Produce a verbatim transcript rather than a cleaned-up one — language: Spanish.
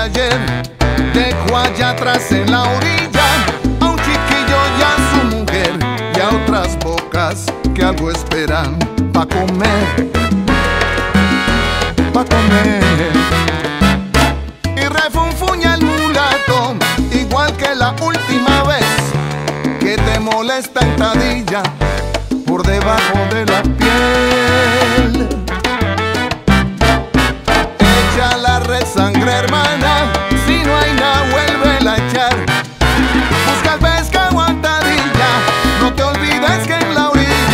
ayer dejó allá atrás en la orilla a un chiquillo y a su mujer y a otras bocas que algo esperan pa' comer, pa' comer. Y refunfuña el mulato igual que la última vez que te molesta entadilla por debajo de la piel.